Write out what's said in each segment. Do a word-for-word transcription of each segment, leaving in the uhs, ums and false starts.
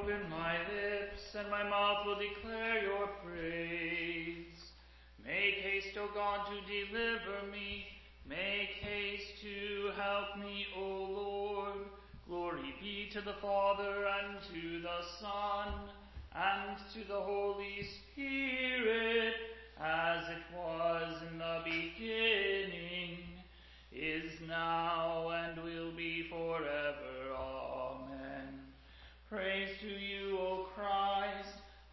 Open my lips, and my mouth will declare your praise. Make haste, O God, to deliver me. Make haste to help me, O Lord. Glory be to the Father, and to the Son, and to the Holy Spirit, as it was in the beginning, is now, and will be forever. Amen. Praise to you, O Christ.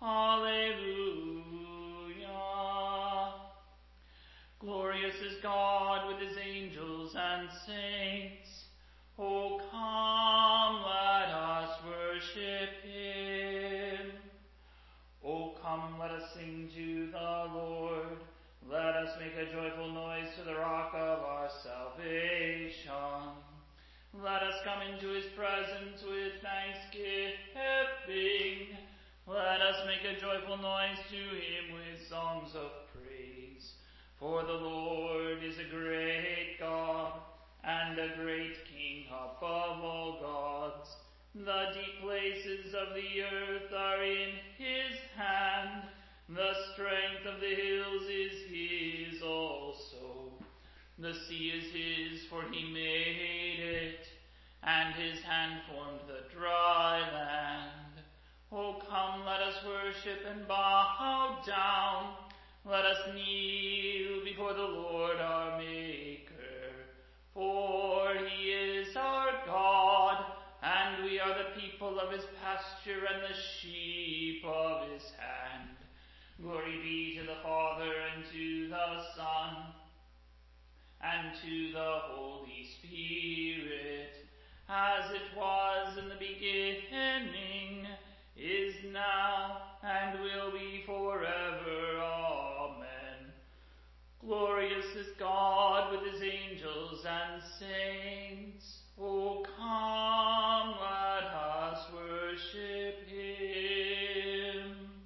Alleluia. Glorious is God with his angels and saints. O come, let us worship him. O come, let us sing to the Lord. Let us make a joyful noise to the rock of our salvation. Let us come into his presence with thanksgiving. Let us make a joyful noise to him with songs of praise. For the Lord is a great God, and a great King above all gods. The deep places of the earth are in his hand. The strength of the hills is his also. The sea is his, for he made it, and his hand formed the dry land. O come, let us worship and bow down. Let us kneel before the Lord our Maker. For he is our God, and we are the people of his pasture and the sheep of his hand. Glory be to the Father, and to the Son, and to the Holy Spirit, as it was in the beginning, is now, and will be forever. Amen. Glorious is God with his angels and saints. O come, let us worship him.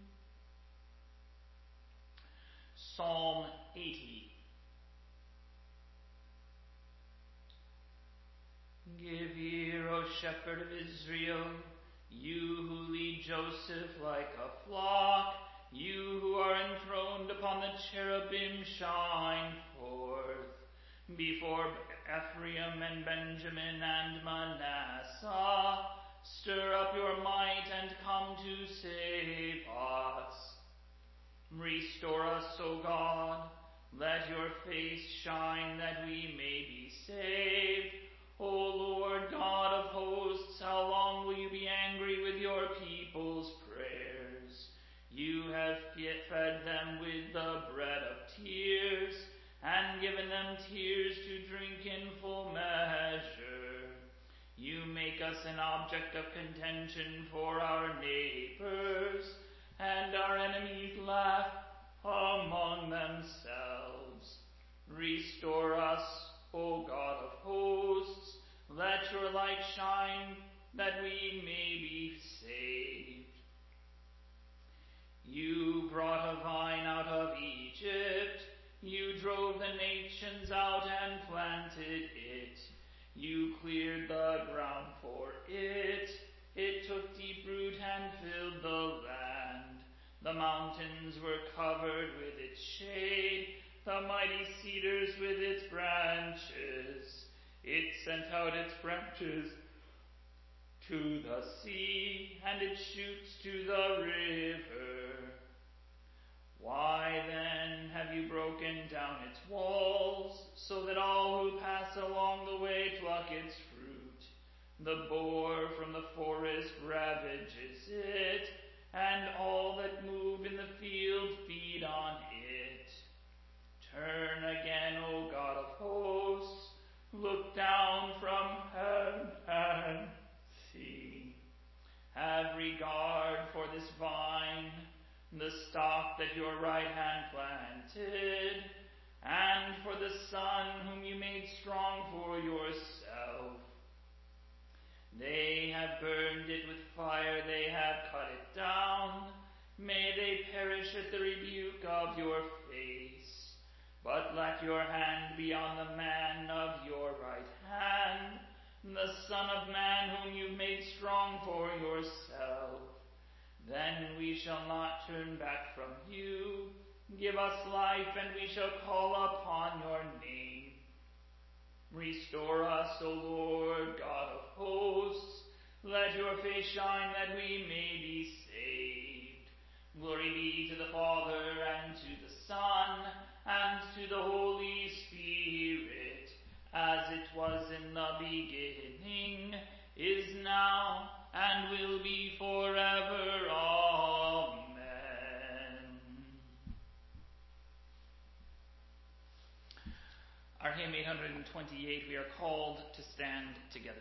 Psalm eighty. Give ear, O shepherd of Israel, you who lead Joseph like a flock, you who are enthroned upon the cherubim, shine forth. Before Ephraim and Benjamin and Manasseh, stir up your might and come to save us. Restore us, O God, let your face shine that we may be saved. O Lord God of hosts, how long will you be angry with your people's prayers? You have fed them with the bread of tears, and given them tears to drink in full measure. You make us an object of contention for our neighbors, and our enemies laugh among themselves. Restore us, O God of hosts, let your light shine, that we may be saved. You brought a vine out of Egypt. You drove the nations out and planted it. You cleared the ground for it. It took deep root and filled the land. The mountains were covered with its shade, the mighty cedars with its branches. It sent out its branches to the sea, and its shoots to the river. Why then have you broken down its walls, so that all who pass along the way pluck its fruit? The boar from the forest ravages it, and all that move in the field feed on it. Turn again, O God of hosts, look down from heaven and see. Have regard for this vine, the stock that your right hand planted, and for the son whom you made strong for yourself. They have burned it with fire, they have cut it down. May they perish at the rebuke of your face. But let your hand be on the man of your right hand, the Son of Man whom you made strong for yourself. shall not turn back from you. Give us life, and we shall call upon your name. Restore us, O Lord, God of hosts. Let your face shine that we may be saved. Glory be to the Father, and to the Son, and to the Holy Spirit, as it was in the beginning, is now, and will be forever. Amen. Our hymn eight hundred twenty-eight, we are called to stand together.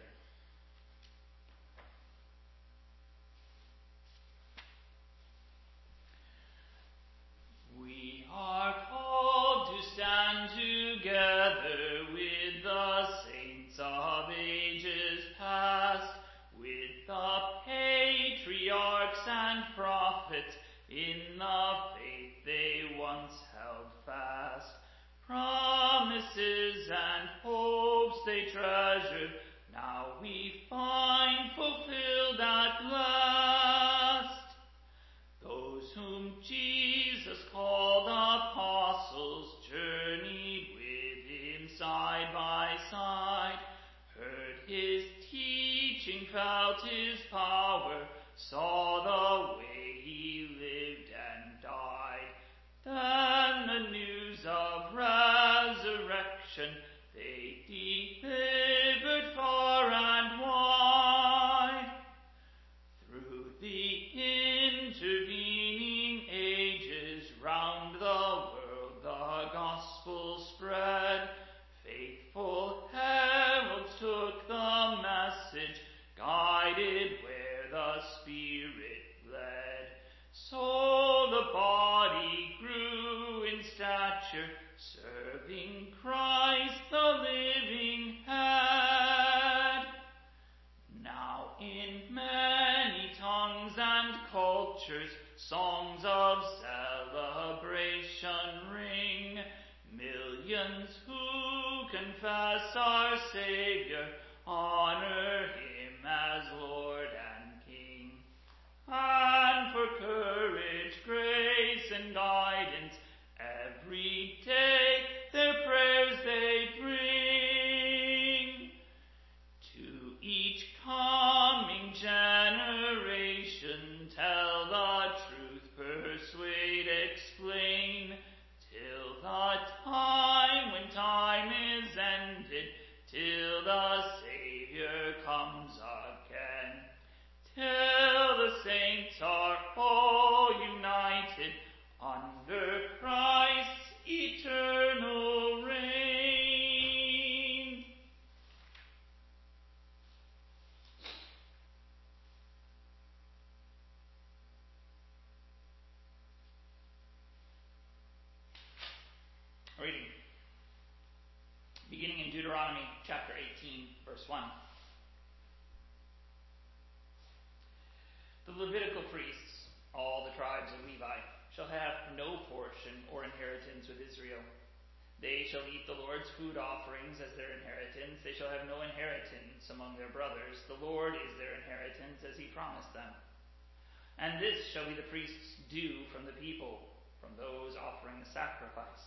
We are called to stand together with the saints of ages past, with the patriarchs and prophets in the faith they once held fast. Promises and hopes they treasured, now we find fulfilled at last. Those whom Jesus called apostles journeyed with him side by side, heard his teaching, felt his power, saw the way he lived and died. Then the news of resurrection they delivered far and wide. Through the intervening ages, round the world the gospel spread. Faithful heralds took the message, guided where the Spirit led. So the body grew in stature, serving Christ the living head. Now in many tongues and cultures, songs of celebration ring. Millions who confess our Savior, honor him as Lord and King. And for courage, grace, and guidance, every day their prayers they bring. To each coming generation, tell the truth, persuade, explain, till the time when time is ended, till the Savior comes again. Till the saints are all united under Christ's eternal reign. Reading. Beginning in Deuteronomy chapter eighteen, verse one. The Levitical priests, all the tribes of Levi, shall have no portion or inheritance with Israel. They shall eat the Lord's food offerings as their inheritance. They shall have no inheritance among their brothers. The Lord is their inheritance, as he promised them. And this shall be the priest's due from the people, from those offering the sacrifice.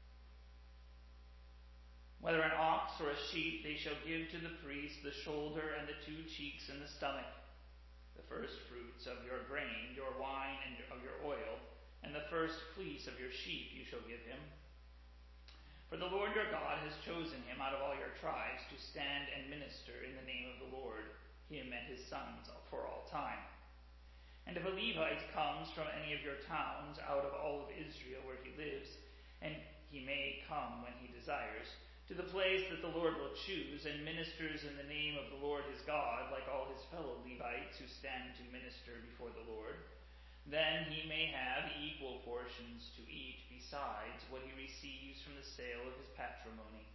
Whether an ox or a sheep, they shall give to the priest the shoulder and the two cheeks and the stomach, the first fruits of your grain, your wine, and of your oil, and the first fleece of your sheep you shall give him. For the Lord your God has chosen him out of all your tribes to stand and minister in the name of the Lord, him and his sons for all time. And if a Levite comes from any of your towns out of all of Israel where he lives, and he may come when he desires, to the place that the Lord will choose, and ministers in the name of the Lord his God, like all his fellow Levites who stand to minister before the Lord, then he may have equal portions to eat besides what he receives from the sale of his patrimony.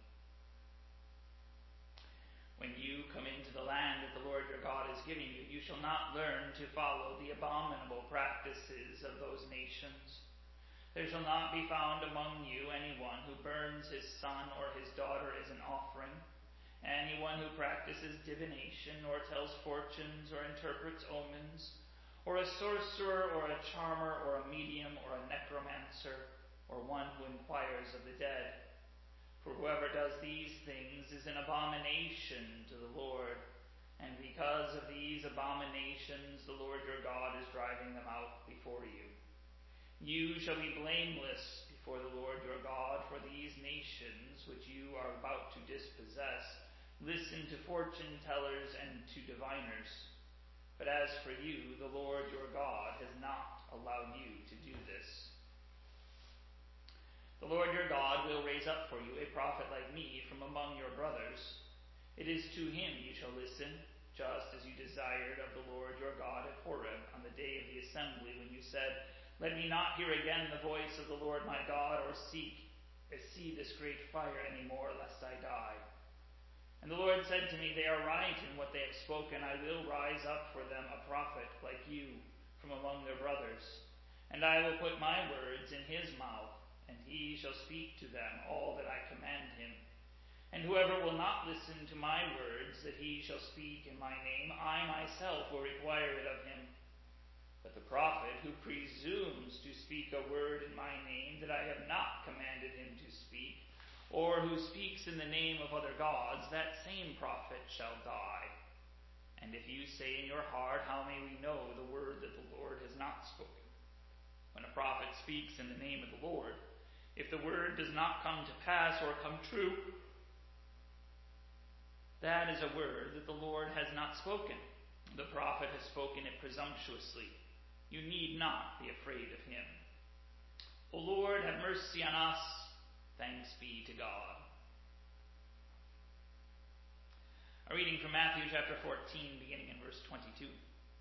When you come into the land that the Lord your God is giving you, you shall not learn to follow the abominable practices of those nations. There shall not be found among you anyone who burns his son or his daughter as an offering, anyone who practices divination or tells fortunes or interprets omens, or a a sorcerer, or a charmer, or a medium, or a necromancer, or one who inquires of the dead. For whoever does these things is an abomination to the Lord, and because of these abominations the Lord your God is driving them out before you. You shall be blameless before the Lord your God, for these nations which you are about to dispossess listen to fortune tellers and to diviners. But as for you, the Lord your God has not allowed you to do this. The Lord your God will raise up for you a prophet like me from among your brothers. It is to him you shall listen, just as you desired of the Lord your God at Horeb on the day of the assembly, when you said, Let me not hear again the voice of the Lord my God, or seek or see this great fire any more, lest I die. And the Lord said to me, They are right in what they have spoken. I will rise up for them a prophet like you from among their brothers, and I will put my words in his mouth, and he shall speak to them all that I command him. And whoever will not listen to my words that he shall speak in my name, I myself will require it of him. But the prophet who presumes to speak a word in my name that I have not commanded him to speak, or who speaks in the name of other gods, that same prophet shall die. And if you say in your heart, How may we know the word that the Lord has not spoken? When a prophet speaks in the name of the Lord, if the word does not come to pass or come true, that is a word that the Lord has not spoken. The prophet has spoken it presumptuously. You need not be afraid of him. O Lord, have mercy on us. Thanks be to God. A reading from Matthew chapter fourteen, beginning in verse twenty-two.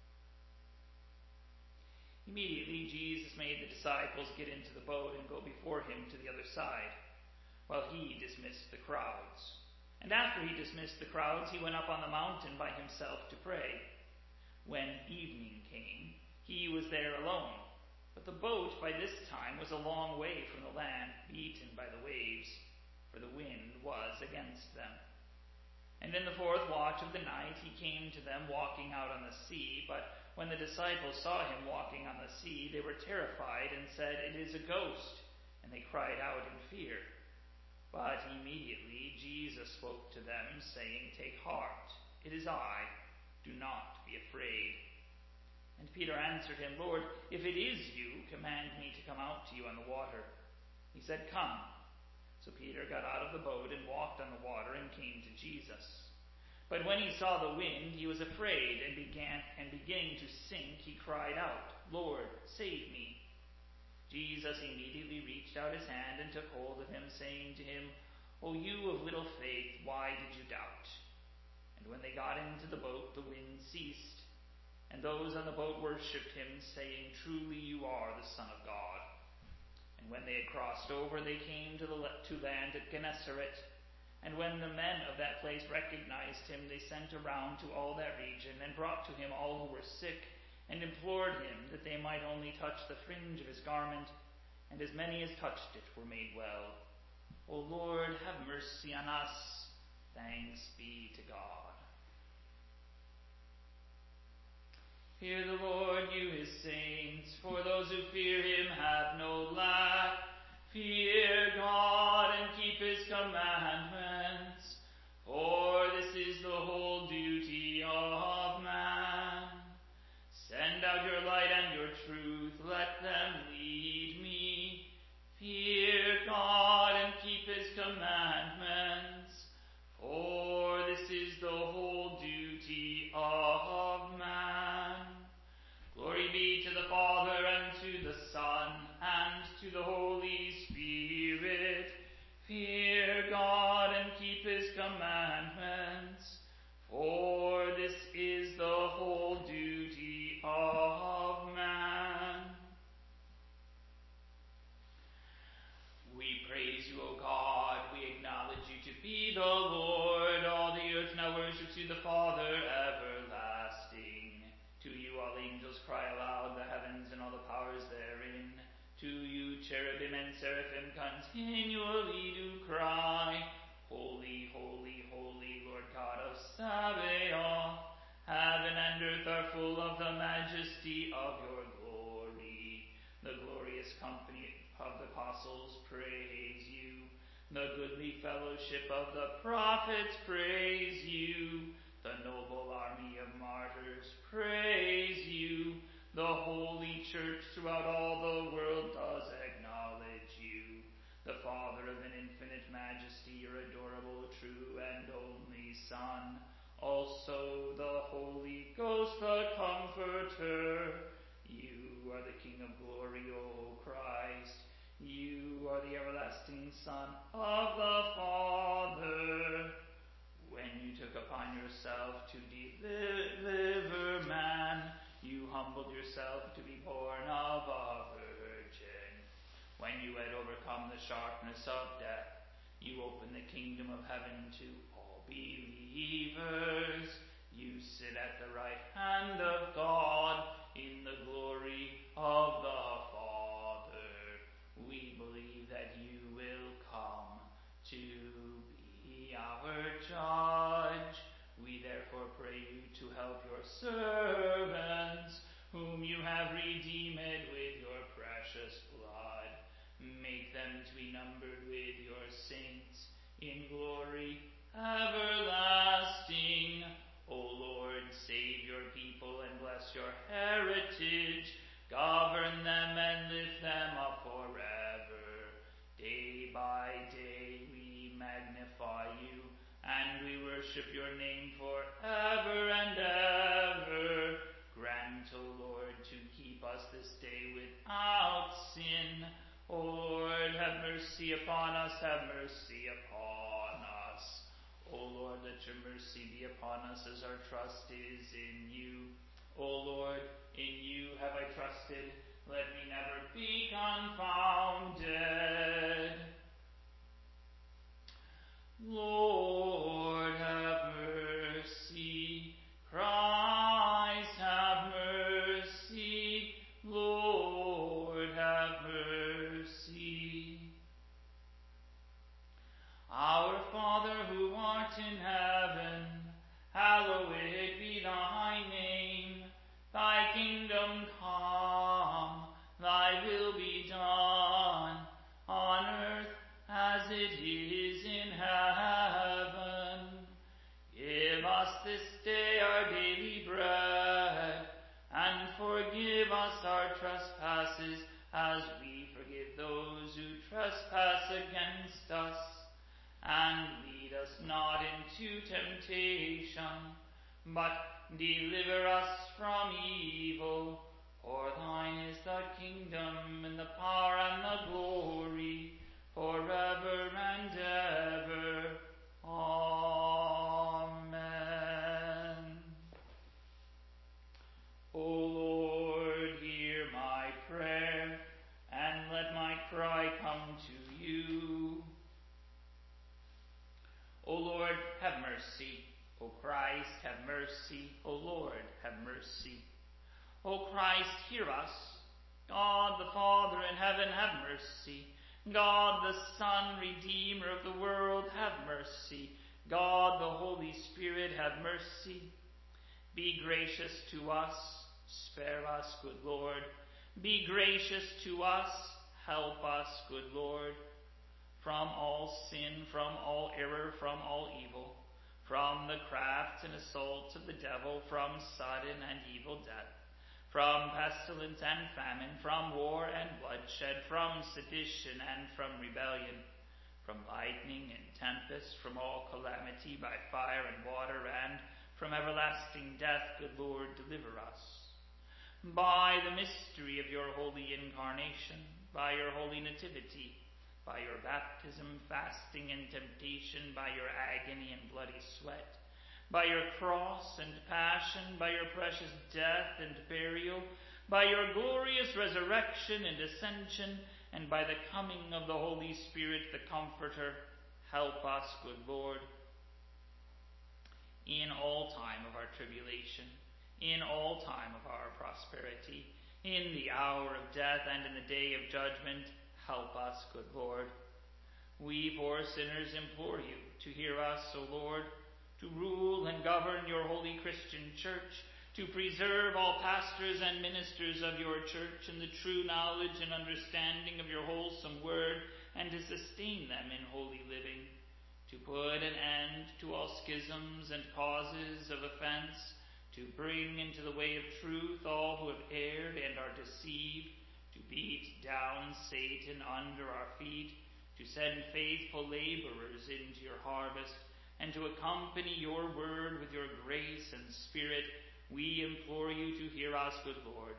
Immediately Jesus made the disciples get into the boat and go before him to the other side, while he dismissed the crowds. And after he dismissed the crowds, he went up on the mountain by himself to pray. When evening came, he was there alone. But the boat by this time was a long way from the land, beaten by the waves, for the wind was against them. And in the fourth watch of the night he came to them walking out on the sea. But when the disciples saw him walking on the sea, they were terrified and said, It is a ghost. And they cried out in fear. But immediately Jesus spoke to them, saying, Take heart, it is I. Do not be afraid. And Peter answered him, Lord, if it is you, command me to come out to you on the water. He said, Come. So Peter got out of the boat and walked on the water and came to Jesus. But when he saw the wind, he was afraid, and began and beginning to sink, he cried out, Lord, save me. Jesus immediately reached out his hand and took hold of him, saying to him, O you of little faith, why did you doubt? And when they got into the boat, the wind ceased, and those on the boat worshipped him, saying, Truly you are the Son of God. And when they had crossed over, they came to, the, to land at Gennesaret. And when the men of that place recognized him, they sent around to all that region, and brought to him all who were sick, and implored him that they might only touch the fringe of his garment. And as many as touched it were made well. O Lord, have mercy on us. Thanks be to God. Hear the Lord, you his saints, for those who fear him have no lack. Fear God and keep his commandments, for this is the whole duty of man. Send out your light and your truth, let them lead me. Fear God and keep his commandments, for this is the whole duty of man. Glory be to the Father, and to the Son, and to the Holy Spirit. Fear God and keep his commandments, for this is the whole duty of man. We praise you, O God. We acknowledge you to be the Lord. All the earth now worships you, the Father, everlasting. To you all angels cry aloud, the heavens and all the powers therein. To you cherubim and seraphim continually do cry, Holy, holy, holy, Lord God of Sabaoth. Heaven and earth are full of the majesty of apostles praise you. The goodly fellowship of the prophets praise you. The noble army of martyrs praise you. The holy church throughout all the world does acknowledge you. The Father of an infinite majesty, your adorable, true, and only Son. Also the Holy Ghost, the Comforter. You are the King of glory, O Christ. You are the everlasting Son of the Father. When you took upon yourself to deliver man, you humbled yourself to be born of a virgin. When you had overcome the sharpness of death, you opened the kingdom of heaven to all believers. You sit at the right hand of God in the glory of the Father. We believe that you will come to be our judge. We therefore pray you to help your servants, whom you have redeemed with your precious blood. Make them to be numbered with your saints in glory everlasting. O Lord, save your people and bless your heritage. Govern them and lift them up forever. Day by day we magnify you, and we worship your name forever and ever. Grant, O Lord, to keep us this day without sin. O Lord, have mercy upon us, have mercy upon us. O Lord, let your mercy be upon us as our trust is in you. O Lord, in you have I trusted. Let me never be confounded. Lord, have mercy. Christ, have mercy. Lord, have mercy. Our Father who art in heaven, hallowed be thy name. Thy kingdom come, thy will be done, on earth as it is in heaven. Give us this day our daily bread, and forgive us our trespasses, as we forgive those who trespass against us. And lead us not into temptation, but deliver us from evil. For thine is the kingdom, and the power, and the glory, forever and ever. Amen. O Lord, hear my prayer, and let my cry come to you. O Lord, have mercy. O Christ, have mercy. O Lord, have mercy. O Christ, hear us. God the Father in heaven, have mercy. God the Son, Redeemer of the world, have mercy. God the Holy Spirit, have mercy. Be gracious to us. Spare us, good Lord. Be gracious to us. Help us, good Lord. From all sin, from all error, from all evil, from the crafts and assaults of the devil, from sudden and evil death, from pestilence and famine, from war and bloodshed, from sedition and from rebellion, from lightning and tempest, from all calamity by fire and water, and from everlasting death, good Lord, deliver us. By the mystery of your holy incarnation, by your holy nativity, by your baptism, fasting, and temptation, by your agony and bloody sweat, by your cross and passion, by your precious death and burial, by your glorious resurrection and ascension, and by the coming of the Holy Spirit, the Comforter, help us, good Lord. In all time of our tribulation, in all time of our prosperity, in the hour of death and in the day of judgment, help us, good Lord. We poor sinners implore you to hear us, O Lord, to rule and govern your holy Christian church, to preserve all pastors and ministers of your church in the true knowledge and understanding of your wholesome word, and to sustain them in holy living, to put an end to all schisms and causes of offense, to bring into the way of truth all who have erred and are deceived, to beat down Satan under our feet, to send faithful laborers into your harvest, and to accompany your word with your grace and spirit, we implore you to hear us, good Lord.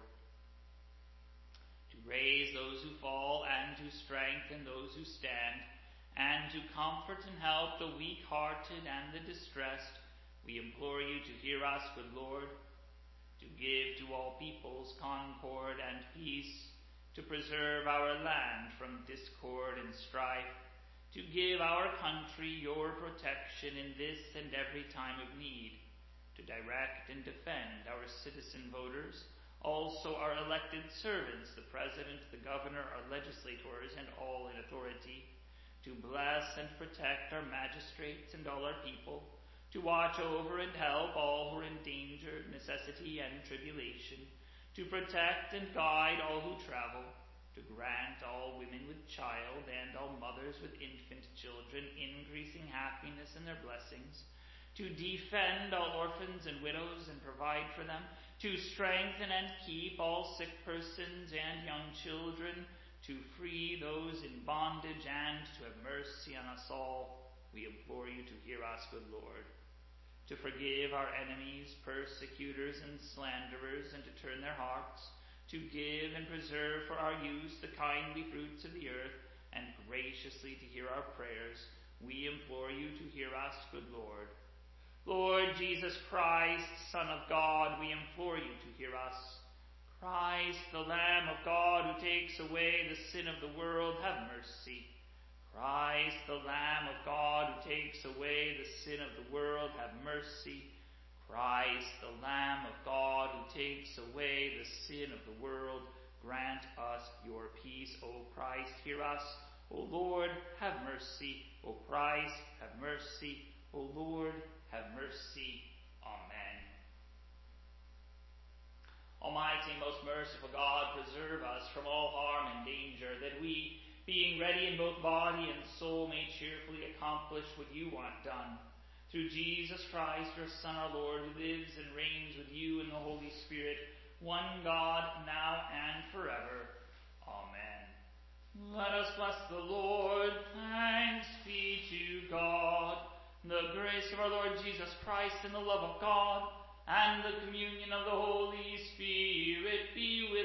To raise those who fall and to strengthen those who stand, and to comfort and help the weak-hearted and the distressed, we implore you to hear us, good Lord. To give to all peoples concord and peace, to preserve our land from discord and strife, to give our country your protection in this and every time of need, to direct and defend our citizen voters, also our elected servants, the President, the Governor, our legislators, and all in authority, to bless and protect our magistrates and all our people, to watch over and help all who are in danger, necessity, and tribulation, to protect and guide all who travel, to grant all women with child and all mothers with infant children increasing happiness in their blessings, to defend all orphans and widows and provide for them, to strengthen and keep all sick persons and young children, to free those in bondage, and to have mercy on us all, we implore you to hear us, good Lord. To forgive our enemies, persecutors, and slanderers, and to turn their hearts, to give and preserve for our use the kindly fruits of the earth, and graciously to hear our prayers, we implore you to hear us, good Lord. Lord Jesus Christ, Son of God, we implore you to hear us. Christ, the Lamb of God, who takes away the sin of the world, have mercy. Christ, the Lamb of God, who takes away the sin of the world, have mercy. Christ, the Lamb of God, who takes away the sin of the world, grant us your peace. O Christ, hear us. O Lord, have mercy. O Christ, have mercy. O Lord, have mercy. Amen. Almighty and most merciful God, preserve us from all harm and danger, that we, being ready in both body and soul, may cheerfully accomplish what you want done. Through Jesus Christ, your Son, our Lord, who lives and reigns with you in the Holy Spirit, one God, now and forever. Amen. Let us bless the Lord. Thanks be to God. The grace of our Lord Jesus Christ and the love of God and the communion of the Holy Spirit be with